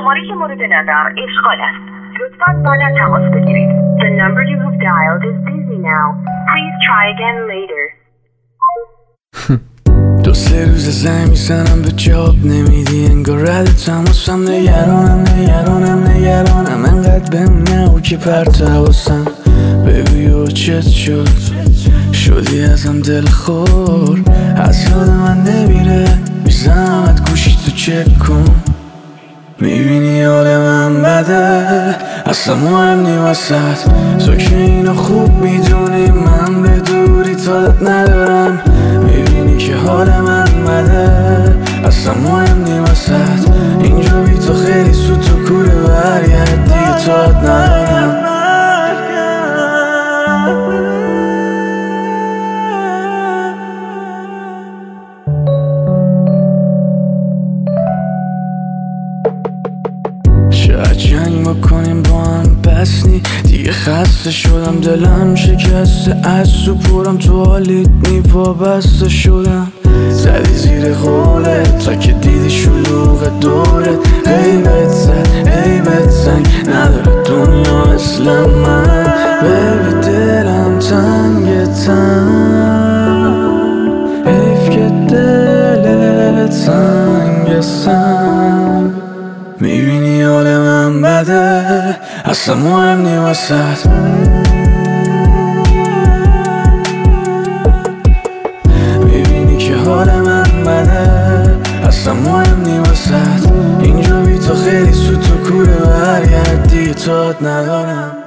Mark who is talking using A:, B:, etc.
A: شماره مورد نظر اشغال است. لطفاً بعدا تماس بگیرید. The number you have dialed is busy now. Please try again later.
B: دو سه روز زنگ میزنم به جواب نمیدی، انگار رد تماسم. نگرانم انقدر بهم نگو که پرت حواسم. بگو چت شدی ازم دلخور، از یاد من نمیره. میزنمت گوشی تو چک کن، میبینی حال من بده، اصلا مهم نی واسد. تو که اینو خوب میدونی من به دوری تادت ندارم. میبینی که حال من بده، اصلا مهم نی واسد. اینجا بی تو خیلی سوت و کوره، برگرد دیگه تادت ندارم. شاید جنگ بکنیم با هم، بس نی دیگه. خسته شدم، دلم شکسته، از تو پرم، تو حالیت نی، وابسته شدم. زدی زیر قولت تا که دیدی شلوغ دورت. غیبت زنگ نداره دنیا مثل من. بیبی دلم تنگ حیف که دلت تنگ. میبینی حال من بده، اصلا مهم نی واسد. میبینی که حال من بده، اصلا مهم نی واسد. اینجا بی تو خیلی سوت و کوره، برگرد دیگه تات ندارم.